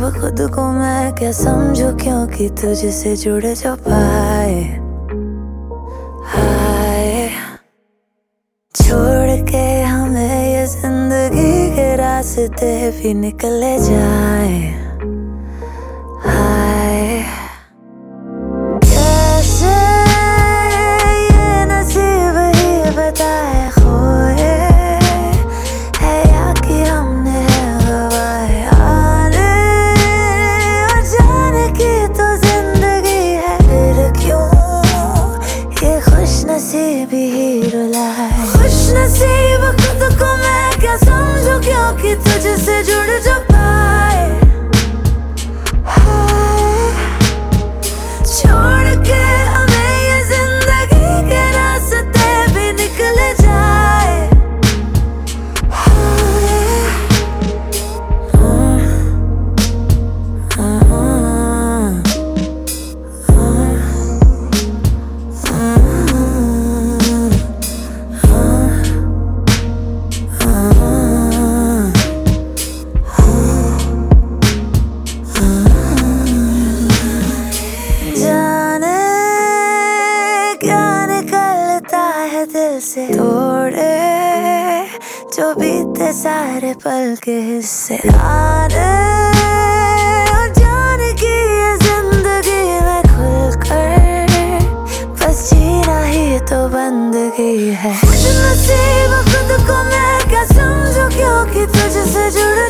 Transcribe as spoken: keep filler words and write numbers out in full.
अब खुद को मैं क्या समझूं, क्योंकि तुझसे जुड़ जो पाए। हाय छोड़ के हमें ये जिंदगी के रास्ते भी निकले जाए। हाय कैसे ये नसीब ही बताए, खोए है या कि हमने गवाए। आने और जाने की तो जिंदगी है, फिर क्यों ये खुश नसीबी ही रुलाए। खुश नसीब खुद को मैं क्या समझूं, क्योंकि तुझसे जुड़ जो पाए। छोड़ के हमें ये जिंदगी के रास्ते भी निकले जाए। क्या निकलता है दिल से तोड़े, जो बीते सारे पल के हिस्से। आने और जाने की ये जिंदगी में खुलकर, बस जीना ही तो बंदगी है। खुश नसीब खुद को मैं क्या समझूं, क्योंकि तुझसे जुड़